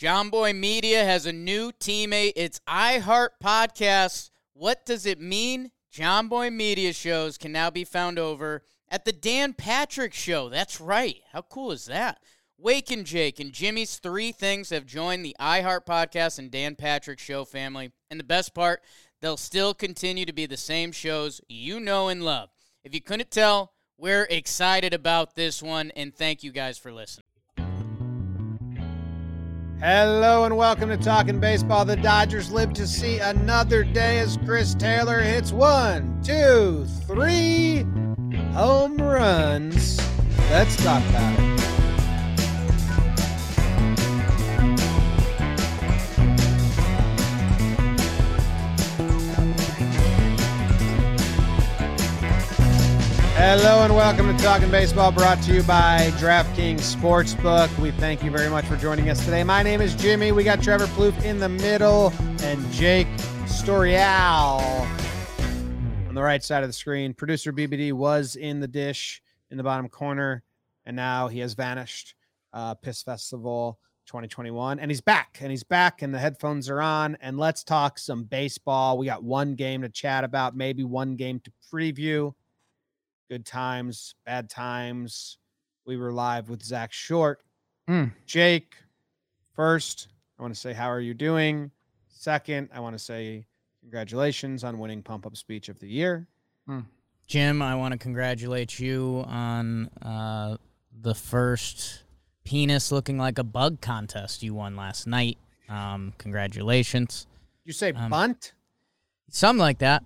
John Boy Media has a new teammate. It's iHeart Podcasts. What does it mean? John Boy Media shows can now be found over at the Dan Patrick Show. That's right. How cool is that? Wake and Jake and Jimmy's Three Things have joined the iHeart Podcast and Dan Patrick Show family. And the best part, they'll still continue to be the same shows you know and love. If you couldn't tell, we're excited about this one, and thank you guys for listening. Hello and welcome to Talking Baseball. The Dodgers live to see another day as Chris Taylor hits 1, 2, 3 home runs. Let's talk about it. Hello and welcome to Talking Baseball, brought to you by DraftKings Sportsbook. We thank you very much for joining us today. My name is Jimmy. We got Trevor Plouffe in the middle and Jake Storial on the right side of the screen. Producer BBD was in the dish in the bottom corner, and now he has vanished. Piss Festival 2021, and he's back, and the headphones are on, and let's talk some baseball. We got one game to chat about, maybe one game to preview. Good times, bad times. We were live with Zach Short. Jake, first, I want to say, how are you doing? Second, I want to say congratulations on winning Pump Up Speech of the Year. Jim, I want to congratulate you on the first penis looking like a bug contest you won last night. Congratulations. You say bunt? Something like that.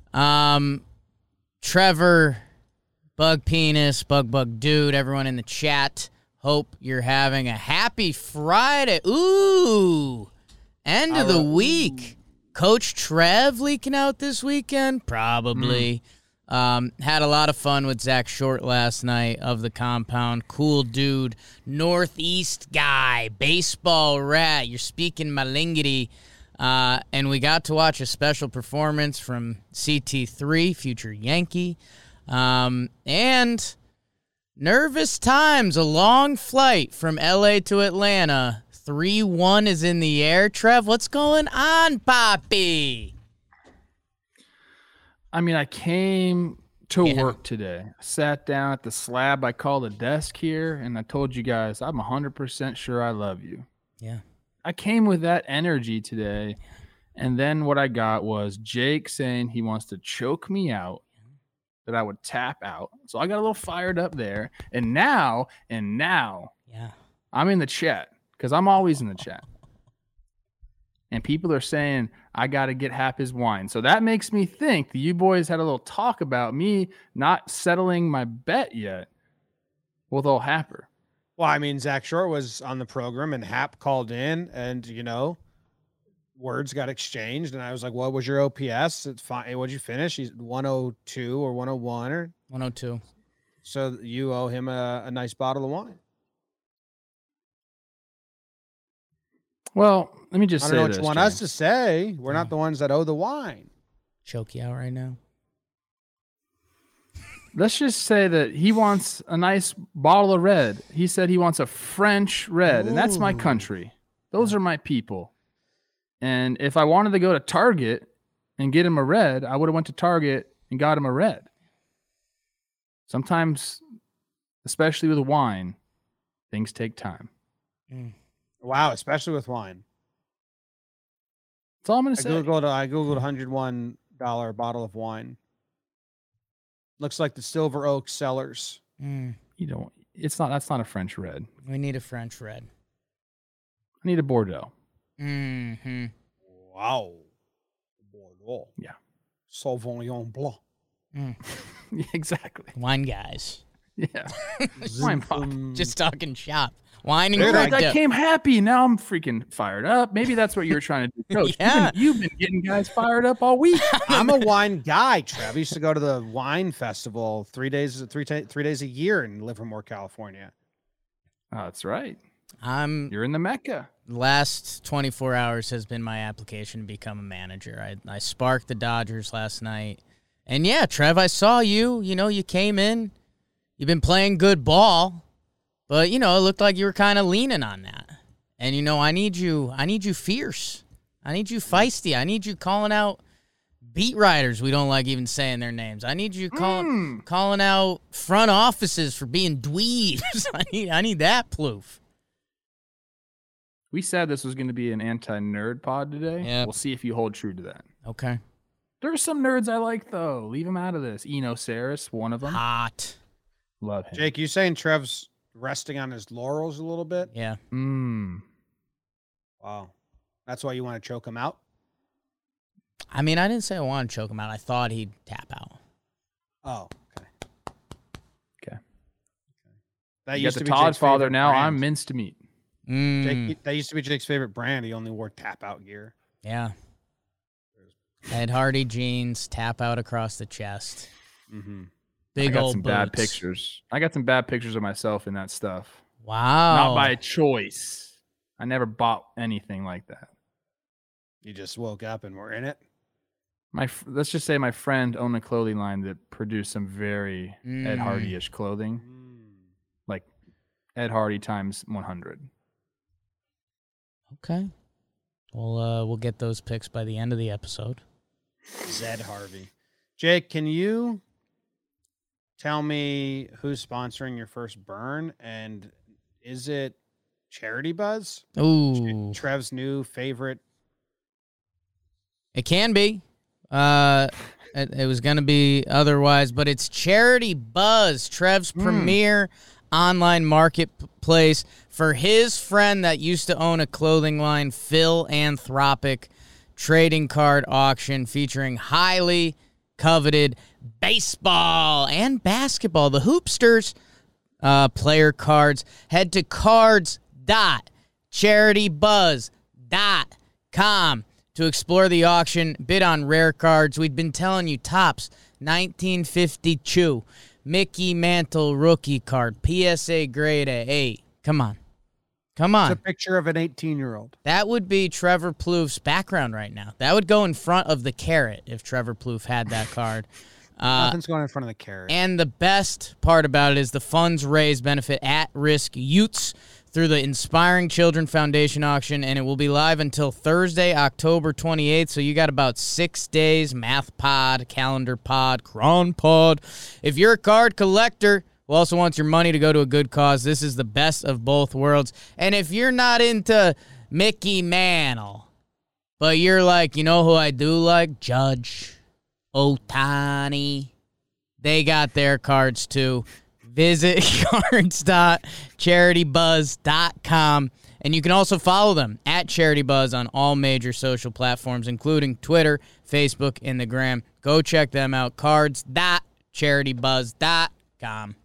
Trevor, Bug Penis, Bug Dude, everyone in the chat, hope you're having a happy Friday. Ooh, end of the week. Coach Trev leaking out this weekend? Probably. Had a lot of fun with Zach Short last night of the compound. Cool dude, Northeast guy, baseball rat. You're speaking Malingity. And we got to watch a special performance from CT3, future Yankee. And nervous times, a long flight from LA to Atlanta. 3-1 is in the air. Trev, what's going on, Poppy? I mean, I came to work today. I sat down at the slab I call a desk here, and I told you guys, I'm 100% sure I love you. Yeah. I came with that energy today, and then what I got was Jake saying he wants to choke me out, that I would tap out. So I got a little fired up there. And now, yeah, I'm in the chat, because I'm always in the chat. And people are saying I got to get half his wine. So that makes me think that you boys had a little talk about me not settling my bet yet with old Happer. Well, I mean, Zach Short was on the program, and Hap called in, and, you know, words got exchanged, and I was like, what was your OPS? It's fine. What'd you finish? He's 102 or 101 or 102. So you owe him a nice bottle of wine. Well, let me just say this. I don't know what you want us to say. We're not the ones that owe the wine. Choke you out right now. Let's just say that he wants a nice bottle of red. He said he wants a French red, and that's my country. Those are my people. And if I wanted to go to Target and get him a red, I would have went to Target and got him a red. Sometimes, especially with wine, things take time. Wow, especially with wine. That's all I'm going to say. I Googled $101 bottle of wine. Looks like the Silver Oak Cellars. You don't. That's not a French red. We need a French red. I need a Bordeaux. Mm-hmm. Wow. Bordeaux. Yeah. Sauvignon Blanc. Yeah, exactly. Wine guys. Yeah. Wine pop. Just talking shop. Wine and Dude, cracked I up. came happy. Now I'm freaking fired up. Maybe that's what you were trying to do, Coach. Yeah. You've been getting guys fired up all week. I'm a wine guy, Trev. I used to go to the wine festival 3 days a year in Livermore, California. Oh, that's right. You're in the Mecca. Last 24 hours has been my application to become a manager. I sparked the Dodgers last night. And yeah, Trev, I saw you. You know, you came in. You've been playing good ball. But, you know, it looked like you were kind of leaning on that. And, I need you fierce. I need you feisty. I need you calling out beat writers we don't like even saying their names. I need you calling out front offices for being dweebs. I need that Plouffe. We said this was going to be an anti-nerd pod today. Yep. We'll see if you hold true to that. Okay. There's some nerds I like, though. Leave them out of this. Eno Saris, one of them. Hot. Love him. Jake, you saying Trev's resting on his laurels a little bit? Yeah. Wow. That's why you want to choke him out? I mean, I didn't say I wanted to choke him out. I thought he'd tap out. Oh, okay. That You used got to the be Todd Jake's father favorite now. brand. I'm minced meat. Jake, that used to be Jake's favorite brand. He only wore tap out gear. Yeah. Ed Hardy jeans, tap out across the chest. Mm-hmm. Big I got old some boots. bad pictures. I got some bad pictures of myself in that stuff. Wow. Not by choice. I never bought anything like that. You just woke up and were in it? Let's just say my friend owned a clothing line that produced some very Ed Hardy-ish clothing. Like Ed Hardy times 100. Okay. We'll get those picks by the end of the episode. Zed Harvey. Jake, can you tell me who's sponsoring your first burn? And is it Charity Buzz? Ooh. Trev's new favorite. It can be. It was going to be otherwise, but it's Charity Buzz, Trev's premier online marketplace for his friend that used to own a clothing line, Philanthropic trading card auction featuring highly coveted baseball and basketball. The Hoopsters player cards. Head to cards.charitybuzz.com to explore the auction, bid on rare cards. We've been telling you, Topps 1952 Mickey Mantle rookie card, PSA grade A8. Come on. It's a picture of an 18-year-old. That would be Trevor Plouffe's background right now. That would go in front of the carrot if Trevor Plouffe had that card. Nothing's going in front of the carrot. And the best part about it is the funds raised benefit at-risk youths through the Inspiring Children Foundation auction, and it will be live until Thursday, October 28th, so you got about 6 days, Math Pod, Calendar Pod, Cron Pod. If you're a card collector who also wants your money to go to a good cause, this is the best of both worlds. And if you're not into Mickey Mantle, but you're like, you know who I do like? Judge Ohtani. They got their cards too. Visit cards.charitybuzz.com, and you can also follow them at CharityBuzz on all major social platforms, including Twitter, Facebook, and the Gram. Go check them out, cards.charitybuzz.com.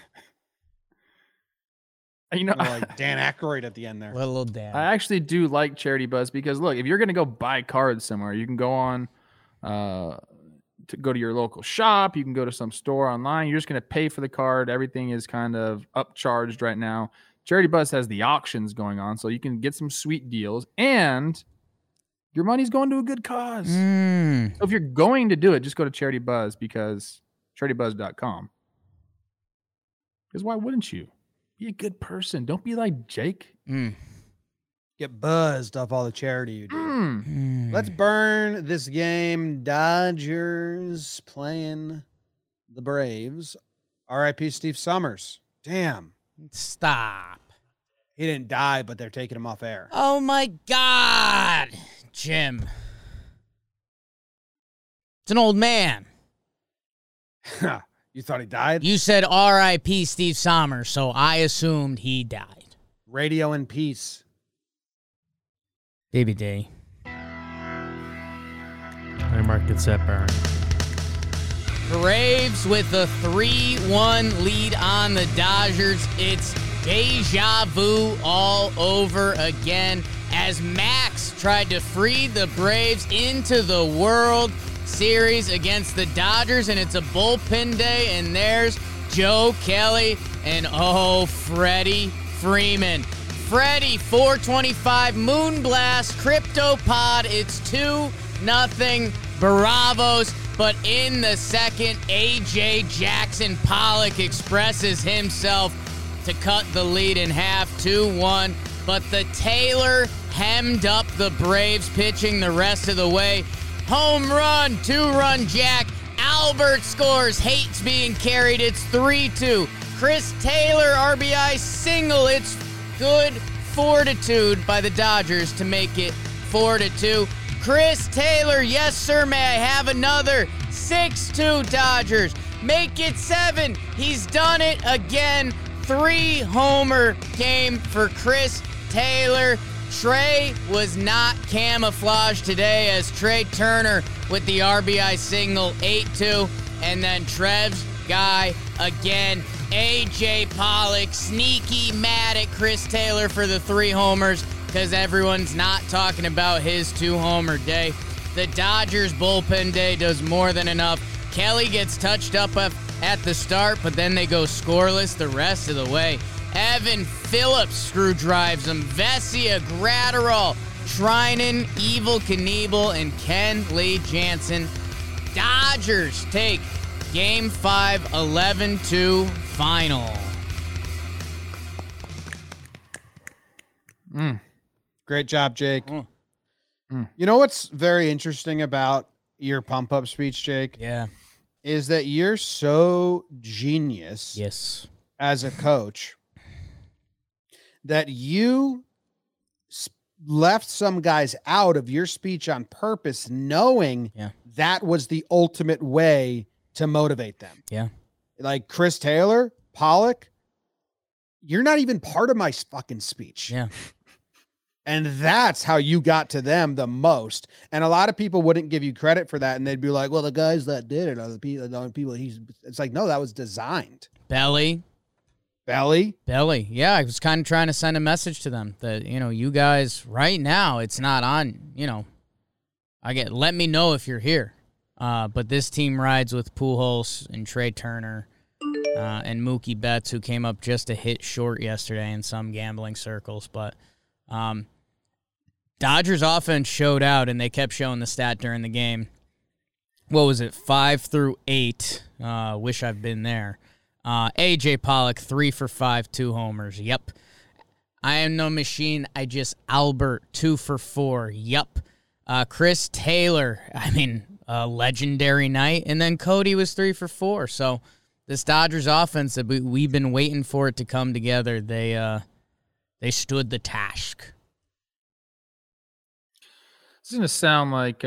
Like Dan Aykroyd at the end there. Little Dan. I actually do like Charity Buzz because, look, if you're going to go buy cards somewhere, you can go on to go to your local shop. You can go to some store online. You're just going to pay for the card. Everything is kind of upcharged right now. Charity Buzz has the auctions going on, so you can get some sweet deals, and your money's going to a good cause. So if you're going to do it, just go to Charity Buzz because CharityBuzz.com. Because why wouldn't you? Be a good person. Don't be like Jake. Get buzzed off all the charity you do. Let's burn this game. Dodgers playing the Braves. R.I.P. Steve Summers. Damn. Stop. He didn't die, but they're taking him off air. Oh, my God, Jim. It's an old man. You thought he died? You said R.I.P. Steve Somers, so I assumed he died. Radio in peace. BBD. Mark gets that burn. Braves with a 3-1 lead on the Dodgers. It's deja vu all over again as Max tried to free the Braves into the World Series against the Dodgers, and it's a bullpen day, and there's Joe Kelly and Freddie Freeman. Freddie, 425, Moonblast, CryptoPod. It's 2-0 Bravos. But in the second, A.J. Jackson Pollock expresses himself to cut the lead in half. 2-1 but the Taylor hemmed up the Braves pitching the rest of the way. Home run, 2-run jack. Albert scores, hates being carried. It's 3-2. Chris Taylor, RBI single. It's good fortitude by the Dodgers to make it 4-2. Chris Taylor, yes, sir, may I have another? 6-2 Dodgers. Make it 7. He's done it again. 3-homer game for Chris Taylor. Trey was not camouflaged today as Trey Turner with the RBI single, 8-2. And then Trev's guy again, A.J. Pollock, sneaky mad at Chris Taylor for the 3 homers because everyone's not talking about his 2-homer day. The Dodgers bullpen day does more than enough. Kelly gets touched up at the start, but then they go scoreless the rest of the way. Evan Phillips screw drives him. Vesia, Gratterall, Treinen, Evil Knievel, and Ken Lee Jansen. Dodgers take Game 5, 11-2 final. Great job, Jake. You know what's very interesting about your pump-up speech, Jake? Yeah. Is that you're so genius Yes. as a coach that you left some guys out of your speech on purpose, knowing that was the ultimate way to motivate them. Yeah. Like Chris Taylor, Pollock, you're not even part of my fucking speech. Yeah. And that's how you got to them the most. And a lot of people wouldn't give you credit for that. And they'd be like, well, the guys that did it are the people it's like, no, that was designed. Belly. Yeah, I was kind of trying to send a message to them that, you guys right now, it's not on, let me know if you're here. But this team rides with Pujols and Trey Turner and Mookie Betts, who came up just a hit short yesterday in some gambling circles. But Dodgers offense showed out, and they kept showing the stat during the game. What was it, 5 through 8? Wish I've been there. A.J. Pollock, 3 for 5, 2 homers. Yep. I am no machine. Albert, 2 for 4. Yep. Chris Taylor, a legendary night. And then Cody was 3 for 4. So this Dodgers offense that we've been waiting for it to come together, they stood the task. This is going to sound like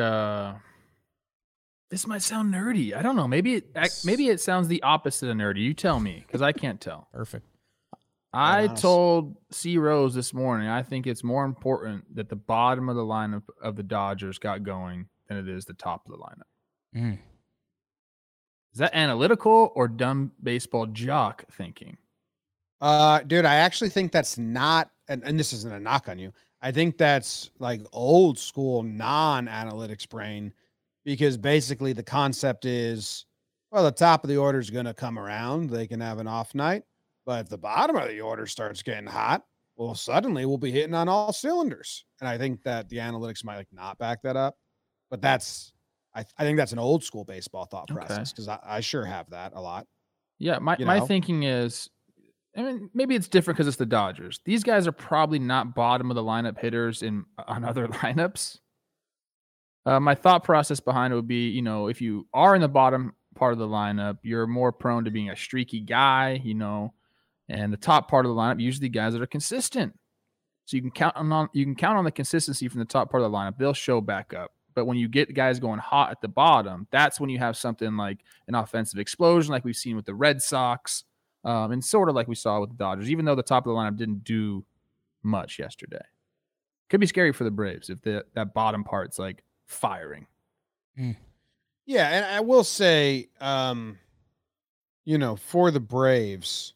this might sound nerdy. I don't know. Maybe it sounds the opposite of nerdy. You tell me, because I can't tell. Perfect. I told C. Rose this morning, I think it's more important that the bottom of the lineup of the Dodgers got going than it is the top of the lineup. Is that analytical or dumb baseball jock thinking? Dude, I actually think that's not, and this isn't a knock on you. I think that's like old school non-analytics brain, because basically the concept is, well, the top of the order is going to come around. They can have an off night. But if the bottom of the order starts getting hot, well, suddenly we'll be hitting on all cylinders. And I think that the analytics might not back that up. But I think that's an old school baseball thought process, because I sure have that a lot. Yeah, my thinking is, maybe it's different because it's the Dodgers. These guys are probably not bottom of the lineup hitters on other lineups. My thought process behind it would be, if you are in the bottom part of the lineup, you're more prone to being a streaky guy, and the top part of the lineup, usually guys that are consistent. So you can count on the consistency from the top part of the lineup. They'll show back up. But when you get guys going hot at the bottom, that's when you have something like an offensive explosion, like we've seen with the Red Sox. And sort of like we saw with the Dodgers, even though the top of the lineup didn't do much yesterday. Could be scary for the Braves if that bottom part's like firing. Yeah, and I will say, for the Braves,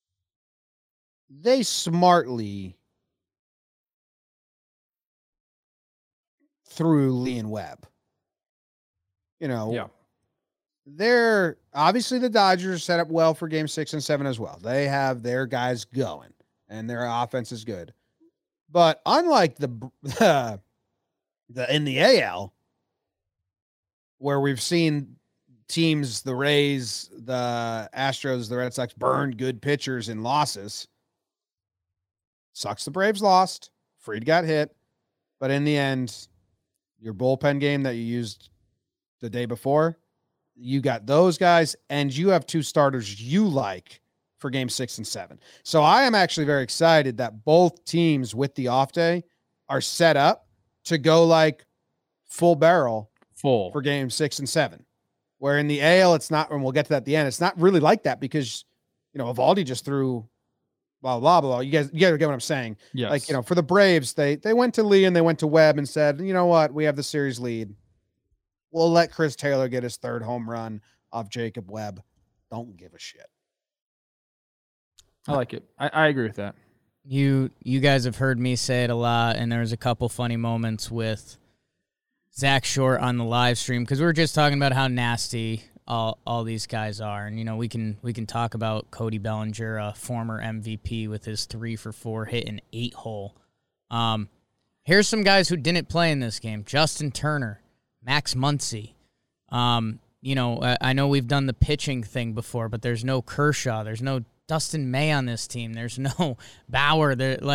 they smartly threw Lee and Webb. They're obviously, the Dodgers set up well for game 6 and 7 as well. They have their guys going and their offense is good. But unlike the in the AL, where we've seen teams, the Rays, the Astros, the Red Sox, burn good pitchers in losses, Sucks the Braves lost. Fried got hit. But in the end, your bullpen game that you used the day before, you got those guys, and you have 2 starters you like for game 6 and 7. So I am actually very excited that both teams with the off day are set up to go like full barrel for game 6 and 7. Where in the AL, it's not, and we'll get to that at the end, it's not really like that because, Evaldi just threw blah, blah, blah. You guys get what I'm saying? Yes. Like, for the Braves, they went to Lee and they went to Webb and said, you know what? We have the series lead. We'll let Chris Taylor get his 3rd home run off Jacob Webb. Don't give a shit. I like it. I agree with that. You guys have heard me say it a lot, and there was a couple funny moments with Zach Short on the live stream because we were just talking about how nasty all these guys are, and we can talk about Cody Bellinger, a former MVP, with his 3-for-4 hit an 8-hole. Here's some guys who didn't play in this game: Justin Turner, Max Muncy. I know we've done the pitching thing before, but there's no Kershaw, there's no Dustin May on this team, there's no Bauer.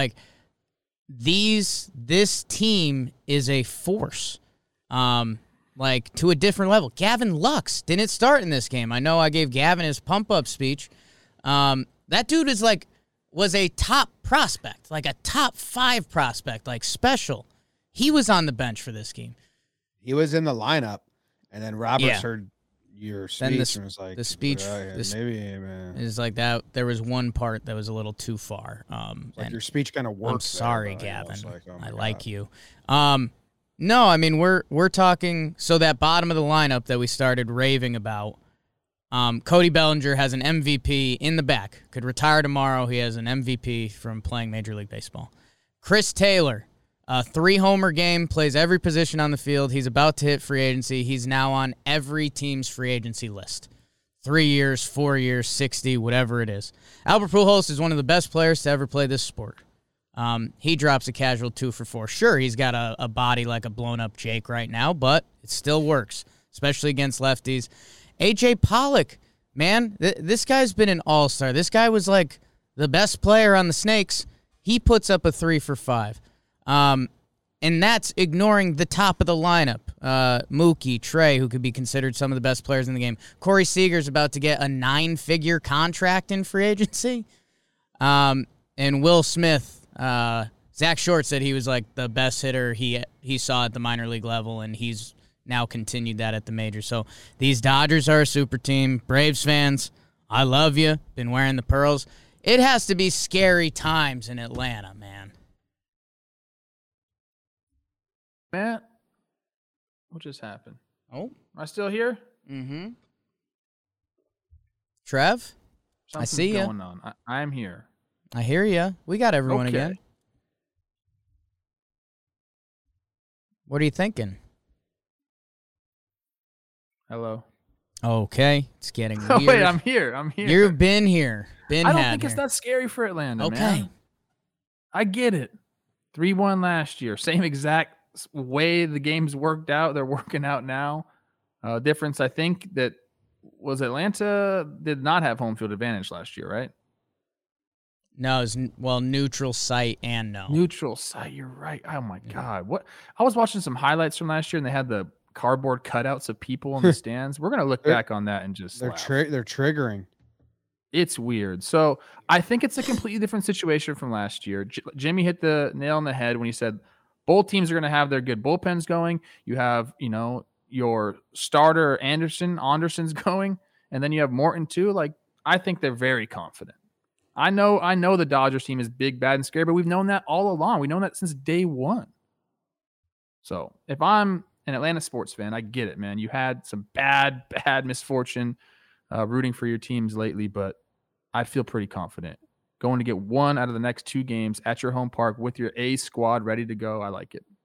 This team is a force. To a different level. Gavin Lux didn't start in this game. I know I gave Gavin his pump-up speech. That dude was a top prospect, like a top 5 prospect, like special. He was on the bench for this game. He was in the lineup, and then Roberts heard your speech and was like, the speech maybe, man. Is like that. There was one part that was a little too far. Like your speech kind of worked. I'm sorry, Gavin. I like you. No, I mean we're talking. So that bottom of the lineup that we started raving about, Cody Bellinger has an MVP in the back. Could retire tomorrow. He has an MVP from playing Major League Baseball. Chris Taylor, a 3-homer game, plays every position on the field. He's about to hit free agency. He's now on every team's free agency list. 3 years, 4 years, 60, whatever it is. Albert Pujols is one of the best players to ever play this sport. He drops a casual 2-for-4. Sure, he's got a body like a blown-up Jake right now, but it still works, especially against lefties. A.J. Pollock, man, this guy's been an all-star. This guy was like the best player on the Snakes. He puts up a 3-for-5. And that's ignoring the top of the lineup. Mookie, Trey, who could be considered some of the best players in the game. Corey Seager's about to get a 9-figure contract in free agency. And Will Smith, Zach Short said he was like the best hitter he saw at the minor league level, and he's now continued that at the major. So these Dodgers are a super team. Braves fans, I love you. Been wearing the pearls. It has to be scary times in Atlanta, man. Matt, what just happened? Oh, am I still here? Mm-hmm. Trev, I see you. Going on. I'm here. I hear you. We got everyone again. What are you thinking? Hello. Okay, it's getting weird. Oh, wait, I'm here. You've been here. I don't think it's that scary for Atlanta, man. I get it. 3-1 last year. Same exact way the games worked out. They're working out now. Difference, I think, that was Atlanta did not have home field advantage last year, right? No, it was, neutral site and no. Neutral site, you're right. Oh, my God. What? I was watching some highlights from last year, and they had the cardboard cutouts of people in the stands. We're going to look back on that and just they're triggering. It's weird. So I think it's a completely different situation from last year. Jimmy hit the nail on the head when he said both teams are going to have their good bullpens going. You have, your starter Anderson's going, and then you have Morton too. Like, I think they're very confident. I know the Dodgers team is big, bad, and scary, but we've known that all along. We've known that since day one. So if I'm an Atlanta sports fan, I get it, man. You had some bad misfortune rooting for your teams lately, but I feel pretty confident. Going to get one out of the next 2 games at your home park with your A squad ready to go. I like it.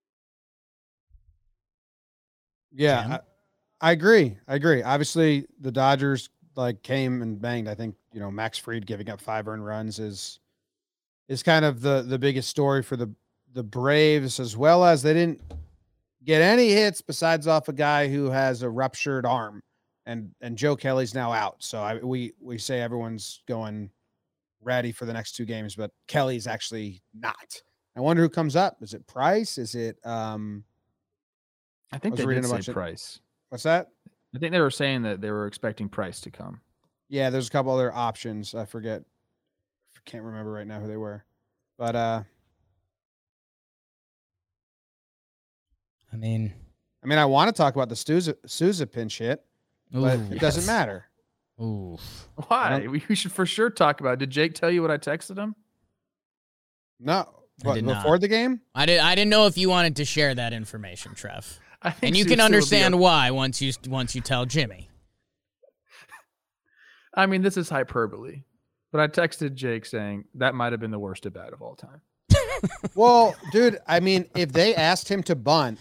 Yeah, I agree. Obviously, the Dodgers came and banged. I think, Max Fried giving up 5 earned runs is kind of the biggest story for the Braves, as well as they didn't get any hits besides off a guy who has a ruptured arm, and Joe Kelly's now out. So we say everyone's going ready for the next 2 games, but Kelly's actually not. I wonder who comes up. Is it Price? Is it I think they did say Price. What's that? I think they were saying that they were expecting Price to come. Yeah, there's a couple other options. I forget. Can't remember right now who they were. But I want to talk about the Souza pinch hit, but it doesn't matter. Ooh. Why? We should for sure talk about it. Did Jake tell you what I texted him? No. But before the game? I didn't know if you wanted to share that information, Trev. And you can Souza understand why once you tell Jimmy. I mean, this is hyperbole. But I texted Jake saying that might have been the worst at bat of all time. Well, dude, I mean, if they asked him to bunt,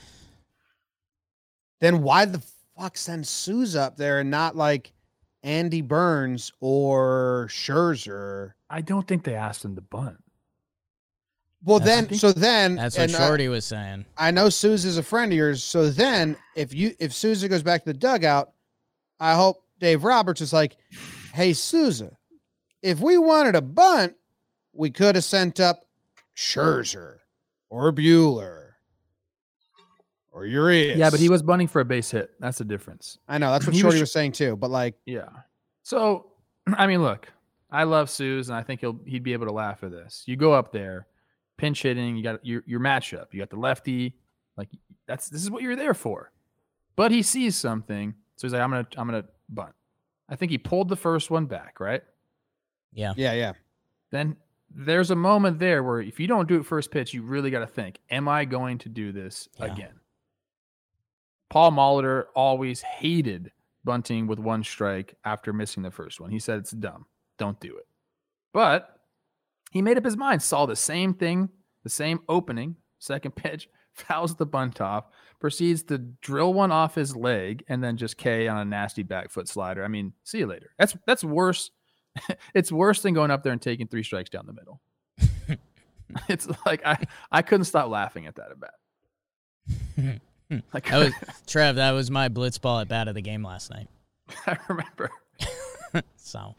then why the fuck send Souza up there and not like Andy Burns or Scherzer? I don't think they asked him to bunt. Well, that's what Shorty was saying. I know Souza's a friend of yours. So then if Souza goes back to the dugout, I hope Dave Roberts is like, hey, Souza, if we wanted a bunt, we could have sent up Scherzer or Bueller or Urias. Yeah, but he was bunting for a base hit. That's the difference. I know. That's what Shorty was saying too. But like, yeah. So, I mean, look, I love Souza, and I think he'd be able to laugh at this. You go up there, pinch hitting. You got your matchup. You got the lefty. Like this is what you're there for. But he sees something, so he's like, I'm gonna bunt. I think he pulled the first one back, right? Yeah. Then there's a moment there where if you don't do it first pitch, you really got to think, am I going to do this again? Paul Molitor always hated bunting with 1 strike after missing the first one. He said it's dumb. Don't do it. But he made up his mind, saw the same thing, the same opening, second pitch, fouls the bunt off, proceeds to drill one off his leg, and then just K on a nasty back foot slider. I mean, see you later. That's worse. It's worse than going up there and taking 3 strikes down the middle. It's like I couldn't stop laughing at that at bat. Trev, that was my blitz ball at bat of the game last night. I remember. So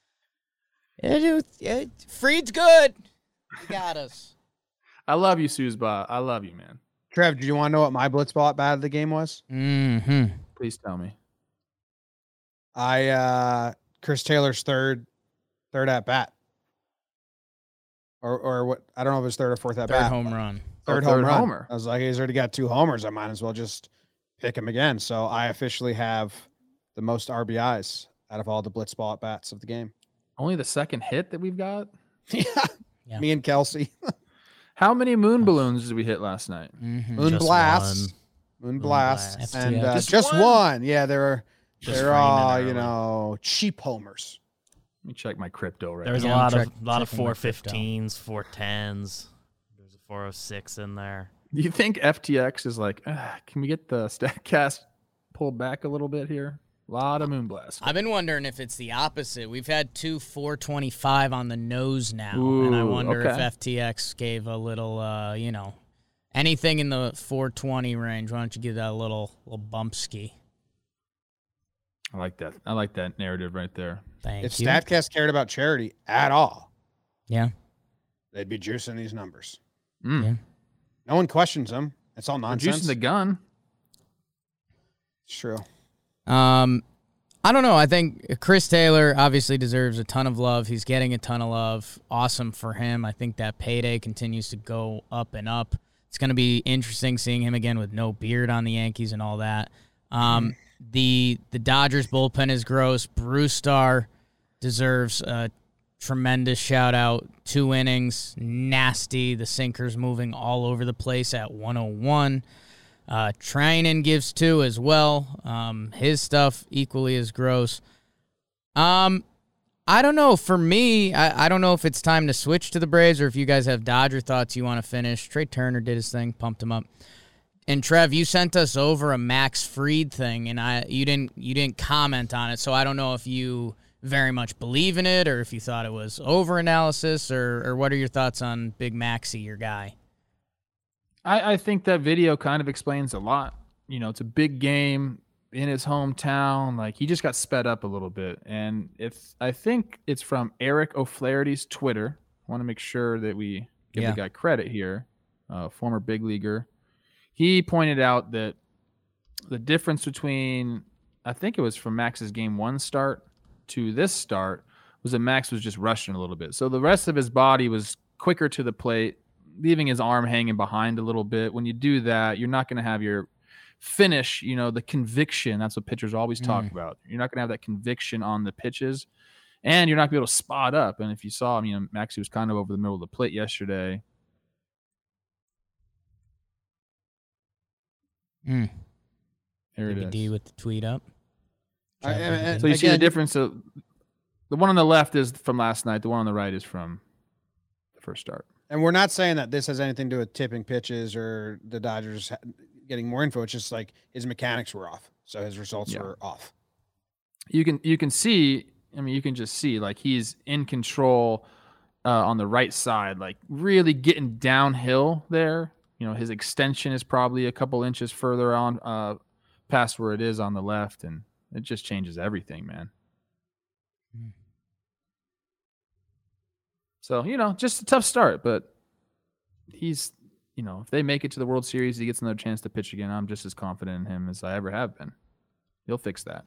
Freed's good. You got us. I love you, Suzba. I love you, man. Trev, do you want to know what my blitz ball at bat of the game was? Mm-hmm. Please tell me. Chris Taylor's third at bat, or what? I don't know if it was third or fourth at bat. Third home run. Third homer. I was like, he's already got 2 homers. I might as well just pick him again. So I officially have the most RBIs out of all the blitz ball at bats of the game. Only the second hit that we've got. Yeah. Me and Kelsey. How many moon balloons did we hit last night? Mm-hmm. Moon blast, and just one. Yeah, they're all cheap homers. Let me check my crypto right now. There's a lot of 415s, 410s. There's a 406 in there. Do you think FTX is like, can we get the StatCast pulled back a little bit here? A lot of moonblast. I've been wondering if it's the opposite. We've had 2 425 on the nose now, Ooh, and I wonder if FTX gave a little, anything in the 420 range. Why don't you give that a little bump ski? I like that. I like that narrative right there. If StatCast cared about charity at all, they'd be juicing these numbers. Yeah. No one questions them. It's all nonsense. Juicing the gun. It's true. I don't know. I think Chris Taylor obviously deserves a ton of love. He's getting a ton of love. Awesome for him. I think that payday continues to go up and up. It's going to be interesting seeing him again with no beard on the Yankees and all that. The Dodgers bullpen is gross. Brewstar deserves a tremendous shout out. 2 innings, nasty. The sinker's moving all over the place at 101. Treinen gives 2 as well. His stuff equally as gross. I don't know. For me, I don't know if it's time to switch to the Braves or if you guys have Dodger thoughts you want to finish. Trey Turner did his thing, pumped him up. And Trev, you sent us over a Max Fried thing, and you didn't comment on it, so I don't know if you very much believe in it or if you thought it was over-analysis or what are your thoughts on Big Maxie, your guy? I think that video kind of explains a lot. It's a big game. in his hometown. Like, he just got sped up a little bit. And I think it's from Eric O'Flaherty's Twitter. I want to make sure that we give the guy credit here. Former big leaguer. He pointed out that the difference between, I think it was from Max's game 1 start to this start, was that Max was just rushing a little bit. So the rest of his body was quicker to the plate, leaving his arm hanging behind a little bit. When you do that, you're not going to have your finish, the conviction. That's what pitchers always talk about. You're not going to have that conviction on the pitches, and you're not going to be able to spot up. And if you saw him, Maxie was kind of over the middle of the plate yesterday. There it is. D with the tweet up. So you see the difference. The one on the left is from last night. The one on the right is from the first start. And we're not saying that this has anything to do with tipping pitches or the Dodgers getting more info. It's just like his mechanics were off, so his results were off. You can see. You can just see like he's in control on the right side, like really getting downhill there. His extension is probably a couple inches further on past where it is on the left, and it just changes everything, man. So, just a tough start, but he's, if they make it to the World Series, he gets another chance to pitch again. I'm just as confident in him as I ever have been. He'll fix that.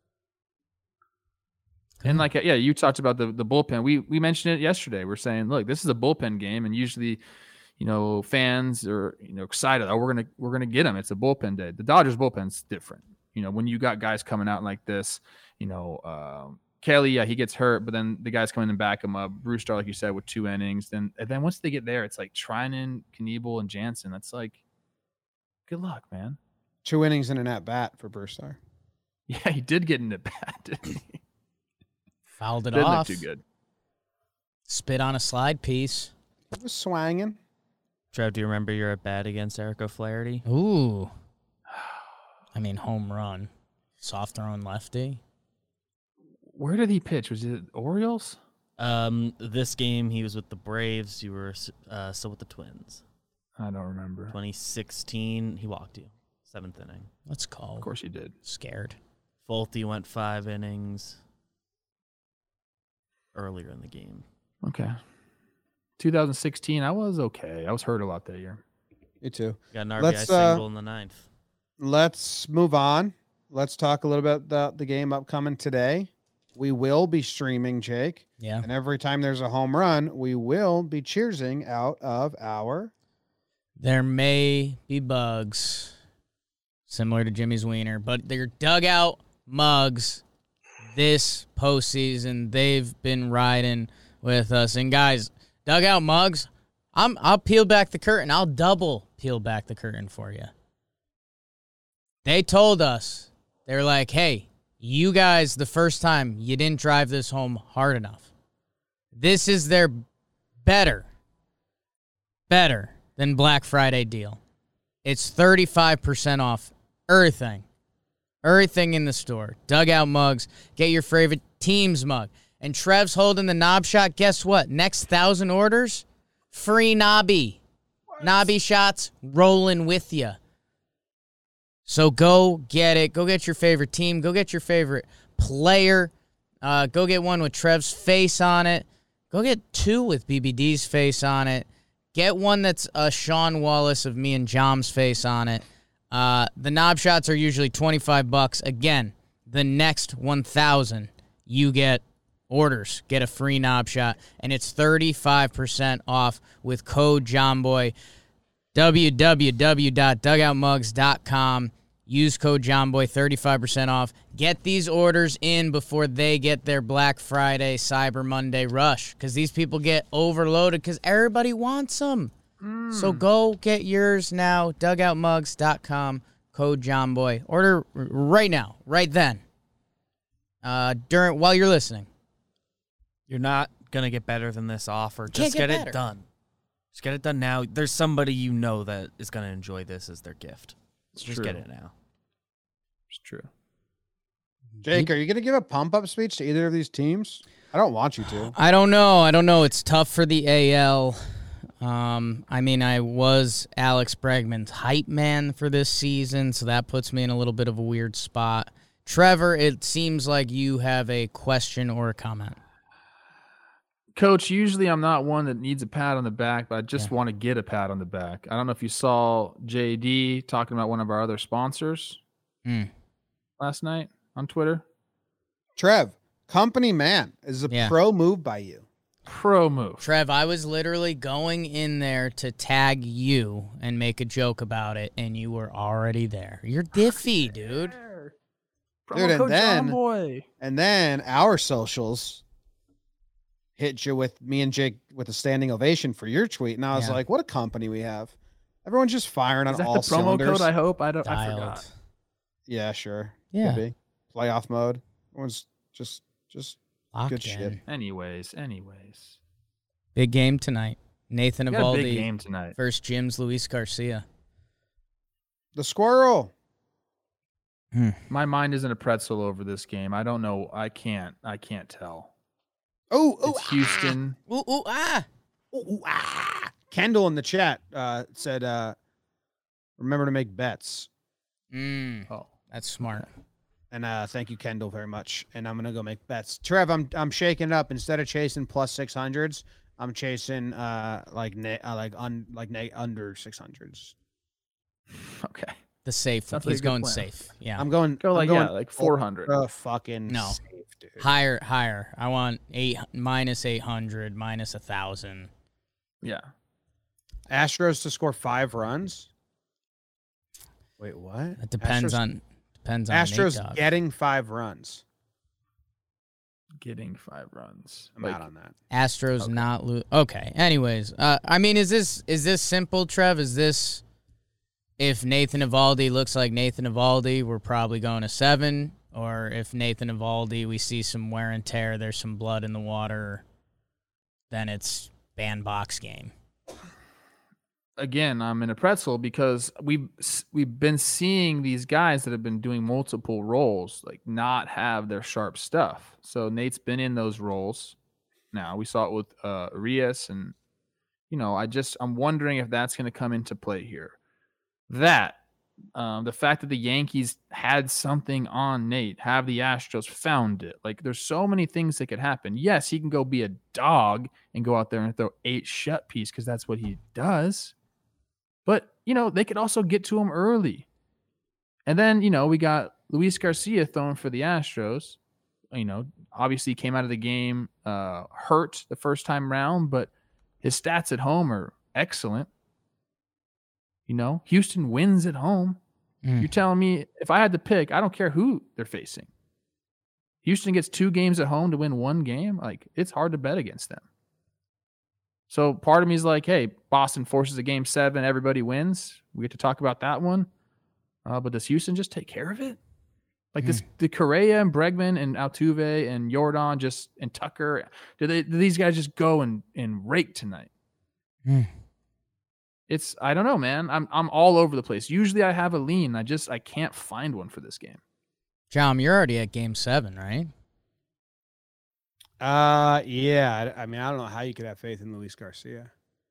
And you talked about the bullpen. We mentioned it yesterday. We're saying, look, this is a bullpen game, and usually, fans are, excited. Oh, we're gonna get him. It's a bullpen day. The Dodgers bullpen's different. When you got guys coming out like this, Kelly, he gets hurt, but then the guys come in and back him up. Brewster, like you said, with 2 innings. And then once they get there, it's like Treinen, Knievel, and Jansen. That's like, good luck, man. 2 innings and an at-bat for Brewster. Yeah, he did get an at-bat, didn't he? Fouled it Didn't off. look too good. Spit on a slide piece. It was swanging. Trev, do you remember your at-bat against Eric O'Flaherty? Ooh. Home run. Soft thrown lefty. Where did he pitch? Was it Orioles? This game he was with the Braves. You were still with the Twins. I don't remember. 2016, he walked you. 7th inning. Let's call. Of course you did. Scared. Folty went 5 innings earlier in the game. Okay. 2016, I was okay. I was hurt a lot that year. Me too. Got an RBI single in the 9th. Let's move on. Let's talk a little bit about the game upcoming today. We will be streaming, Jake. Yeah. And every time there's a home run, we will be cheersing out of our... There may be bugs, similar to Jimmy's wiener, but they're dugout mugs this postseason. They've been riding with us. And guys, dugout mugs, I'll peel back the curtain. I'll double peel back the curtain for you. They told us, they were like, hey, you guys, the first time, you didn't drive this home hard enough. This is their better than Black Friday deal. It's 35% off everything. Everything in the store. Dugout mugs. Get your favorite team's mug. And Trev's holding the knob shot. Guess what? Next 1,000 orders, free knobby. Knobby shots rolling with you. So go get it. Go get your favorite team. Go get your favorite player. Go get one with Trev's face on it. Go get 2 with BBD's face on it. Get one that's a Sean Wallace of me and Jom's face on it. The knob shots are usually $25. Again, the next 1,000 you get orders. Get a free knob shot. And it's 35% off with code JOHNBOY. www.dugoutmugs.com. Use code JOHNBOY, 35% off. Get these orders in before they get their Black Friday, Cyber Monday rush, because these people get overloaded because everybody wants them. So go get yours now, dugoutmugs.com, code JOHNBOY. Order right now, right then, while you're listening. You're not going to get better than this offer. Just get it done. Just get it done now. There's somebody you know that is going to enjoy this as their gift. Just get it now. It's true. Jake, are you going to give a pump-up speech to either of these teams? I don't want you to. I don't know. It's tough for the AL. I mean, I was Alex Bregman's hype man for this season, so that puts me in a little bit of a weird spot. Trevor, it seems like you have a question or a comment. Coach, usually I'm not one that needs a pat on the back, but I just want to get a pat on the back. I don't know if you saw JD talking about one of our other sponsors last night on Twitter. Trev, company man is a pro move by you. Pro move. Trev, I was literally going in there to tag you and make a joke about it, and you were already there. You're diffy, dude. Dude, and then our socials hit you with me and Jake with a standing ovation for your tweet, and I was like, "What a company we have! Everyone's just firing on all cylinders." Promo code? I hope I forgot. Yeah, sure. Yeah, could be playoff mode. Everyone's just locked good in. shit. Anyways, big game tonight. Nathan Eovaldi. Big game tonight. Versus Jim's Luis Garcia. The squirrel. My mind isn't a pretzel over this game. I don't know. I can't tell. It's Houston. Kendall in the chat said, remember to make bets. Oh, that's smart. And thank you, Kendall, very much. And I'm gonna go make bets. Trev, I'm shaking it up. Instead of chasing plus 600s, I'm chasing under 600s. Okay. The safe. He's going safe. Yeah. I'm going 400. Fucking no. Safe, dude. Higher. I want minus 800, minus 1,000. Yeah. Astros to score 5 runs. Wait, what? It depends on Astros getting 5 runs. Getting 5 runs. I'm out on that. Astros not lose. Okay. Anyways, I mean, is this simple, Trev? Is this if Nathan Eovaldi looks like Nathan Eovaldi, we're probably going to 7? Or if Nathan Eovaldi, we see some wear and tear, there's some blood in the water, then it's bandbox game. Again, I'm in a pretzel because we've been seeing these guys that have been doing multiple roles like not have their sharp stuff. So Nate's been in those roles. Now we saw it with Arias, and I'm wondering if that's going to come into play here. The fact that the Yankees had something on Nate, have the Astros found it. Like, there's so many things that could happen. Yes, he can go be a dog and go out there and throw 8 shut piece because that's what he does. But, they could also get to him early. And then, we got Luis Garcia thrown for the Astros. Obviously he came out of the game hurt the first time round, but his stats at home are excellent. Houston wins at home. You're telling me if I had to pick, I don't care who they're facing. Houston gets 2 games at home to win 1 game. Like, it's hard to bet against them. So part of me is like, hey, Boston forces a game 7, everybody wins. We get to talk about that one. But does Houston just take care of it? Like the Correa and Bregman and Altuve and Yordan and Tucker, do these guys just go and rake tonight? I don't know, man. I'm all over the place. Usually I have a lean. I can't find one for this game. John, you're already at game 7, right? Yeah. I mean, I don't know how you could have faith in Luis Garcia.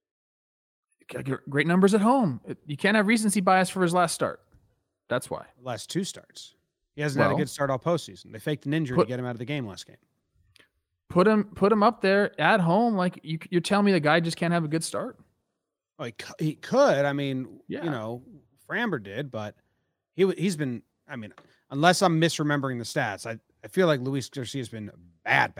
Great numbers at home. You can't have recency bias for his last start. That's why. Last 2 starts. He hasn't had a good start all postseason. They faked an injury to get him out of the game last game. Put him up there at home. Like, you're telling me the guy just can't have a good start? Oh, he could. I mean, Framber did, but he's been. I mean, unless I'm misremembering the stats, I feel like Luis Garcia's been bad.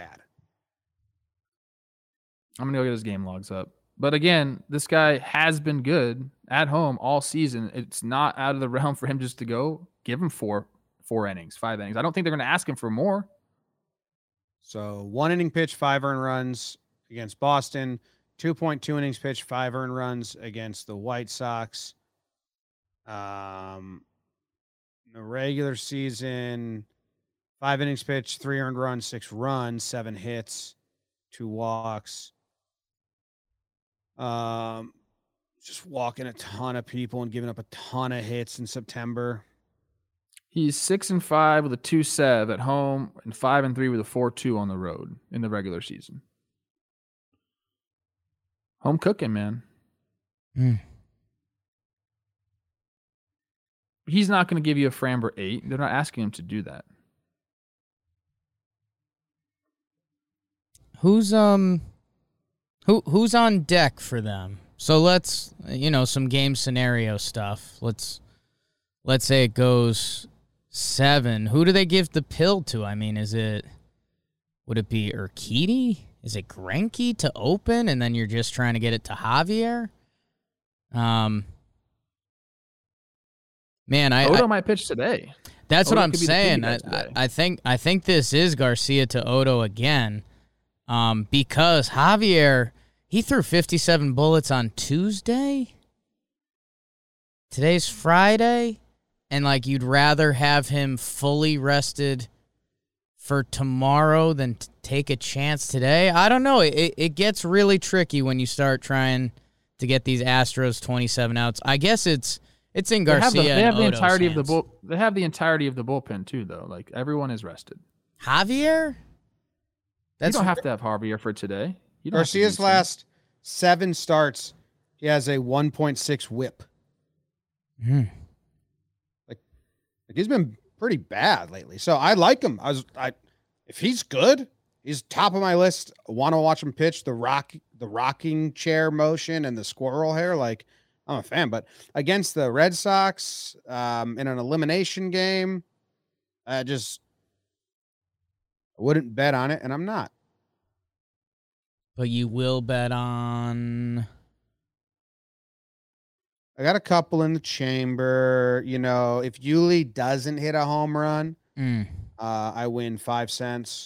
I'm gonna go get his game logs up. But again, this guy has been good at home all season. It's not out of the realm for him just to go give him 4 innings, 5 innings. I don't think they're gonna ask him for more. So 1 inning pitch, 5 earned runs against Boston. 2.2 innings pitched, 5 earned runs against the White Sox. In the regular season, 5 innings pitched, 3 earned runs, 6 runs, 7 hits, 2 walks. Just walking a ton of people and giving up a ton of hits in September. He's 6-5 with a 2.7 at home and 5-3 with a 4.2 on the road in the regular season. Home cooking, man. Mm. He's not going to give you a Framber 8. They're not asking him to do that. Who's on deck for them? So let's, some game scenario stuff. Let's say it goes 7. Who do they give the pill to? I mean, would it be Urquidy? Is it Greinke to open, and then you're just trying to get it to Javier? Man, Odo might pitch today. That's Odo what I'm could be the saying. piggyback I think this is Garcia to Odo again, because Javier, he threw 57 bullets on Tuesday. Today's Friday, and you'd rather have him fully rested for tomorrow than take a chance today. I don't know. It gets really tricky when you start trying to get these Astros 27 outs. I guess it's in Garcia. They have the Odo's entirety hands. They have the entirety of the bullpen too, though. Everyone is rested. Javier. You don't have to have Javier for today. Garcia's last 7 starts, he has a 1.6 WHIP. Mm. He's been pretty bad lately, so I like him. If he's good, he's top of my list. Want to watch him pitch the rocking chair motion and the squirrel hair. I'm a fan, but against the Red Sox in an elimination game, I wouldn't bet on it, and I'm not. But you will bet on... I got a couple in the chamber. If Yuli doesn't hit a home run, I win 5 cents.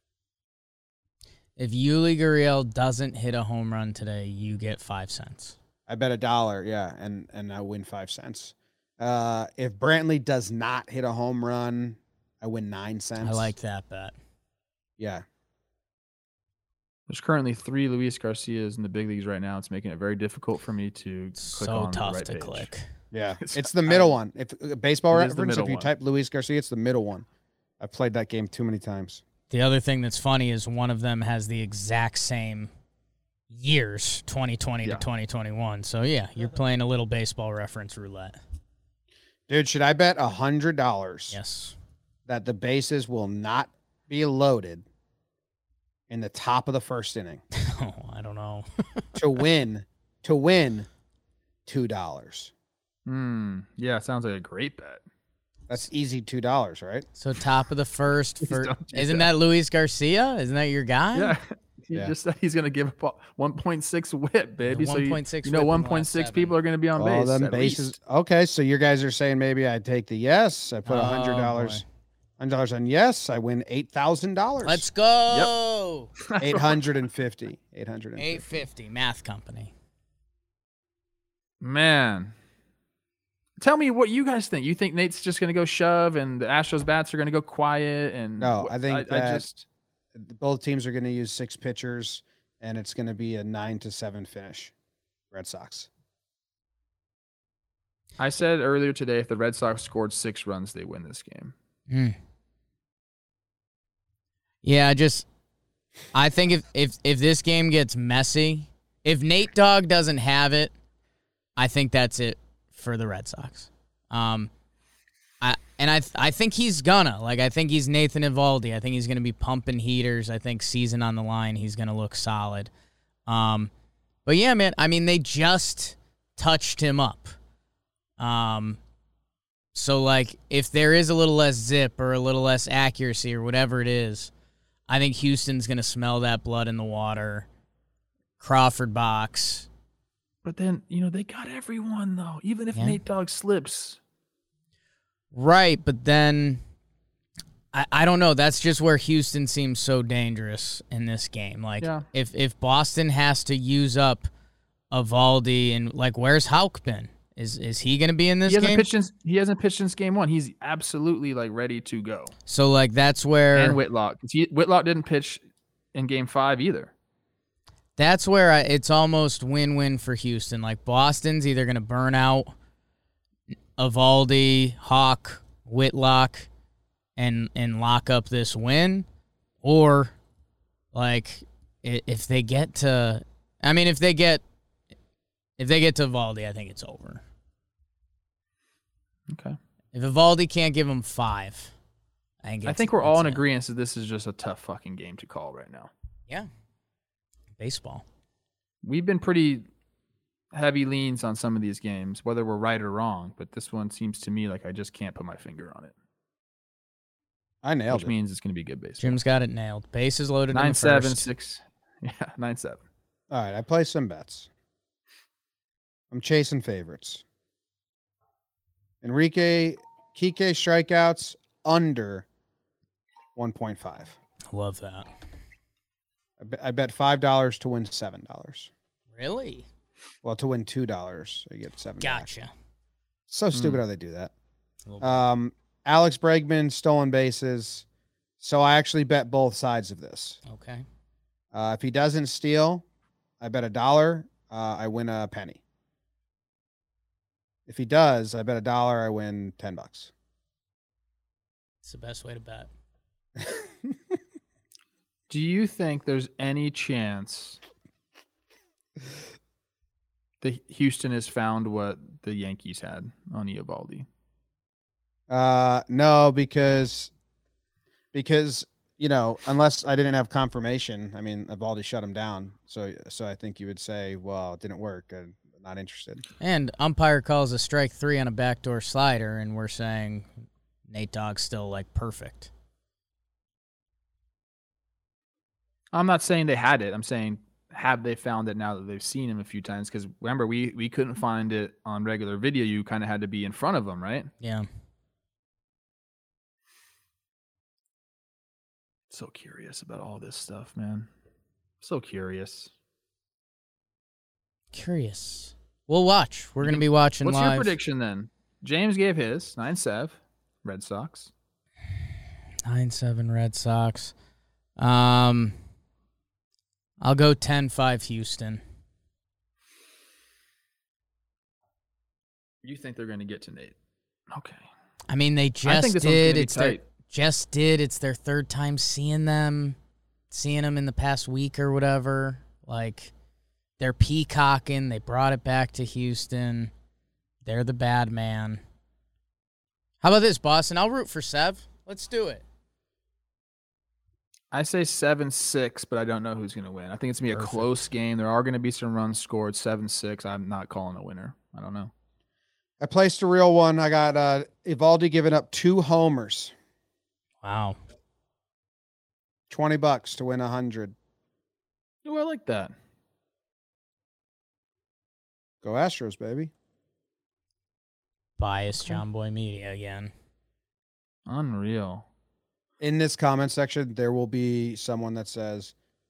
If Yuli Gurriel doesn't hit a home run today, you get 5 cents. I bet $1, yeah, and I win 5 cents. If Brantley does not hit a home run, I win 9 cents. I like that bet. Yeah. There's currently 3 Luis Garcias in the big leagues right now. It's making it very difficult for me to click on tough the right to page. click. Yeah, it's the middle one. If baseball It is the reference, if middle you one. type Luis Garcia, it's the middle one. I've played that game too many times. The other thing that's funny is one of them has the exact same years, 2020 to 2021. So, yeah, you're playing a little baseball reference roulette. Dude, should I bet $100 Yes. that the bases will not be loaded in the top of the first inning Oh, I don't know. to win $2? Yeah, sounds like a great bet. That's easy $2, right? So top of the first. don't do Isn't that. that Luis Garcia? Isn't that your guy? Yeah. He Yeah. just said he's going to give up 1.6 whip, baby. Yeah, So 1.6 you know whip in the last 1.6 7. people are going to be on All base. them at bases. least. Okay, so you guys are saying maybe I take the yes. I put $100 on yes. I win $8,000. Let's go. 850. 850. 850 math company. Man. Tell me what you guys think. You think Nate's just going to go shove and the Astros bats are going to go quiet? And No, I think I that just both teams are going to use 6 pitchers, and it's going to be a 9-7 finish. Red Sox. I said earlier today if the Red Sox scored 6 runs, they win this game. Yeah, I think if this game gets messy, if Nate Dogg doesn't have it, I think that's it for the Red Sox. I think he's gonna. I think he's Nathan Eovaldi. I think he's gonna be pumping heaters. I think season on the line, he's gonna look solid. But yeah, man, I mean, they just touched him up. So if there is a little less zip or a little less accuracy or whatever it is, I think Houston's gonna smell that blood in the water. Crawford box. But then, they got everyone, though, even if Nate Dogg slips. Right, but then I don't know. That's just where Houston seems so dangerous in this game. If Boston has to use up Eovaldi and where's Houck been? Is he going to be in this game? He hasn't pitched since game 1. He's absolutely ready to go. So that's where and Whitlock. Whitlock didn't pitch in game 5 either. That's where it's almost win-win for Houston. Boston's either going to burn out Eovaldi, Hawk, Whitlock, and lock up this win, or if they get to, if they get If they get to Evaldi, I think it's over. Okay. If Evaldi can't give them 5, I think we're all in agreement that this is just a tough fucking game to call right now. Yeah. Baseball. We've been pretty heavy leans on some of these games, whether we're right or wrong, but this one seems to me like I just can't put my finger on it. I nailed it. Which means it's going to be good baseball. Jim's got it nailed. Bases loaded 9-7, in the first. 6. Yeah, 9-7. All right, I play some bets. I'm chasing favorites. Kike strikeouts under 1.5. Love that. I bet $5 to win $7. Really? Well, to win $2, you get $7. Gotcha. So stupid how they do that. Alex Bregman, stolen bases. So I actually bet both sides of this. Okay. If he doesn't steal, I bet $1. I win a penny. If he does, I bet $1. I win $10. It's the best way to bet. Do you think there's any chance that Houston has found what the Yankees had on Eovaldi? No, because unless I didn't have confirmation, I mean, Eovaldi shut him down. So I think you would say, well, it didn't work. I'm not interested. And umpire calls a strike 3 on a backdoor slider, and we're saying Nate Dogg's still like perfect. I'm not saying they had it. I'm saying, have they found it now that they've seen him a few times? Because remember, we couldn't find it on regular video. You kind of had to be in front of him, right? Yeah. So curious about all this stuff, man. So curious. We'll watch. We're going to be watching What's live. your prediction then? James gave his 9-7, Red Sox. 9-7 Red Sox. I'll go 10-5 Houston. You think they're going to get to Nate? Okay. I mean, they just did. It's their third time seeing them in the past week or whatever. Like, they're peacocking. They brought it back to Houston. They're the bad man. How about this, Boston? I'll root for Sev. Let's do it. I say 7-6, but I don't know who's going to win. I think it's going to be a close game. There are going to be some runs scored. 7-6. I'm not calling a winner. I don't know. I placed a real one. I got Eovaldi giving up 2 homers. Wow. $20 to win 100. Oh, I like that. Go Astros, baby. Bias John Boy Media again. Unreal. In this comment section, there will be someone that says,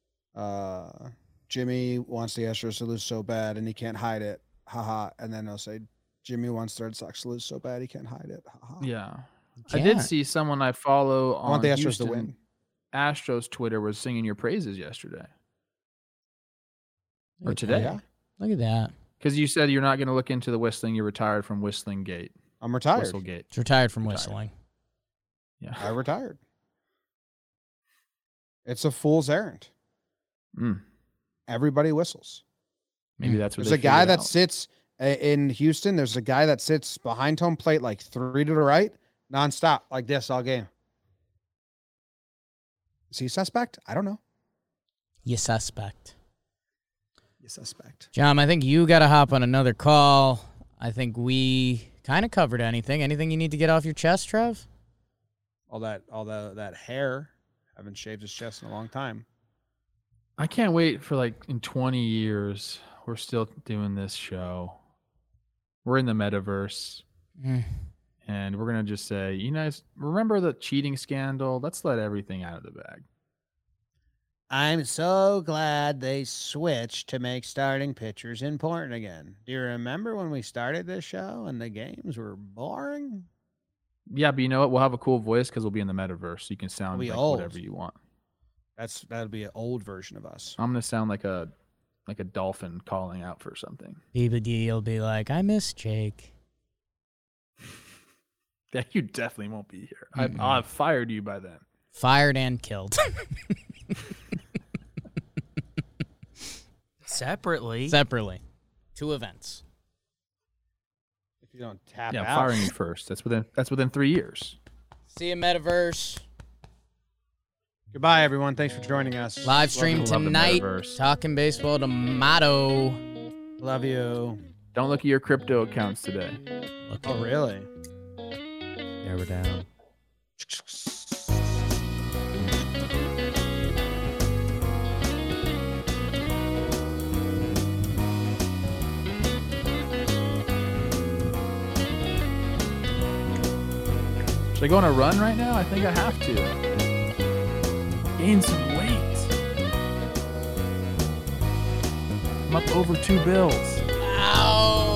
Jimmy wants the Astros to lose so bad and he can't hide it. Haha. And then they'll say, Jimmy wants the Red Sox to lose so bad he can't hide it. Ha-ha. Yeah. I did see someone I follow on I want the Astros Houston to win. Astros Twitter was singing your praises yesterday. Or today. Yeah. Look at that. Because you said you're not going to look into the whistling. You're retired from Whistling Gate. I'm retired. Whistlegate. It's retired from whistling. Yeah. I retired. It's a fool's errand. Everybody whistles. Maybe that's what there's a guy that sits in Houston. There's a guy that sits behind home plate like 3 to the right, nonstop, like this all game. Is he suspect? I don't know. You suspect. You suspect. John, I think you got to hop on another call. I think we kind of covered anything. Anything you need to get off your chest, Trev? All that hair. Haven't shaved his chest in a long time. I can't wait for in 20 years, we're still doing this show. We're in the metaverse. And we're going to just say, you guys, remember the cheating scandal? Let's let everything out of the bag. I'm so glad they switched to make starting pitchers important again. Do you remember when we started this show and the games were boring? Yeah, but you know what? We'll have a cool voice because we'll be in the metaverse. So you can sound like whatever you want. That'll be an old version of us. I'm gonna sound like a dolphin calling out for something. BBD will be like, I miss Jake. Yeah, you definitely won't be here. I'll have fired you by then. Fired and killed. Separately. 2 events. If you don't tap Yeah, out. I'm firing you first. That's within 3 years. See you, Metaverse. Goodbye, everyone. Thanks for joining us. Live stream Love the tonight. Metaverse. Talking baseball tomato. Love you. Don't look at your crypto accounts today. Oh, really? Yeah, we're down. Should I go on a run right now? I think I have to. Gain some weight. I'm up over 2 bills. Ow!